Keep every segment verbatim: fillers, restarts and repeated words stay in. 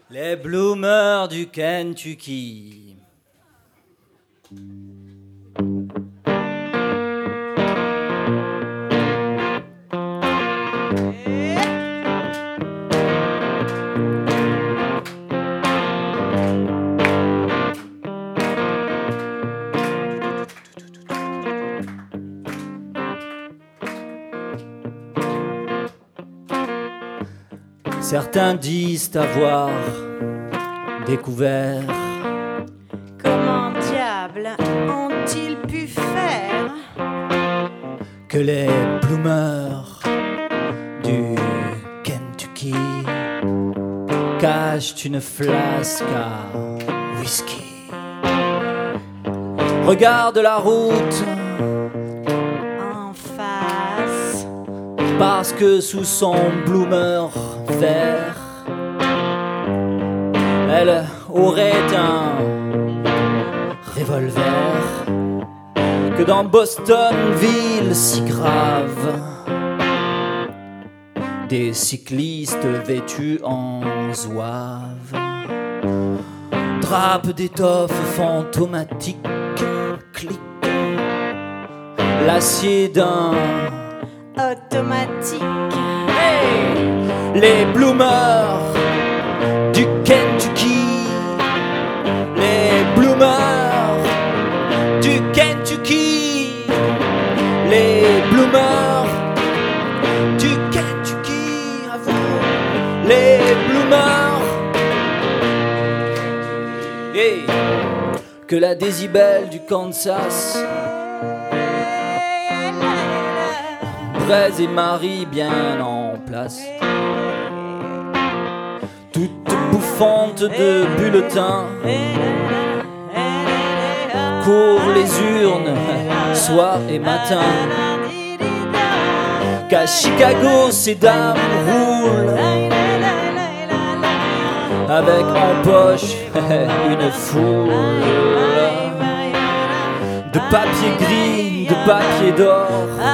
Les bloomers du Kentucky. Certains disent avoir découvert. Comment diable ont-ils pu faire Que les bloomers du Kentucky cachent une flasque à whisky. Regarde la route en face, parce que sous son bloomer vert, elle aurait un revolver. Que dans Boston, ville si grave, des cyclistes vêtus en zouave drapent d'étoffes fantomatiques, clic, l'acier d'un automatique. Hey! Les bloomers du Kentucky, les bloomers du Kentucky, les bloomers du Kentucky, à vous, les bloomers. Hey! Que la décibelle du Kansas, Braise et Marie bien en place, toute bouffante de bulletins, courent les urnes soir et matin. Qu'à Chicago ces dames roulent avec en poche une foule de papier gris, de papier d'or,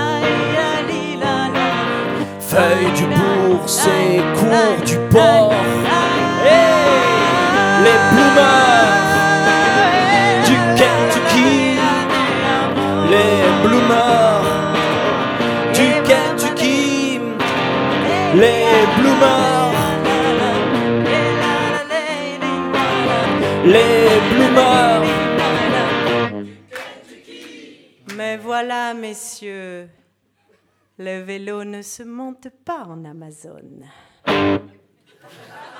feuilles du bourse et cours du port. Hey! Les bloomers du Kentucky, les bloomers du Kentucky, les bloomers, les bloomers. Mais voilà, messieurs, le vélo ne se monte pas en Amazone.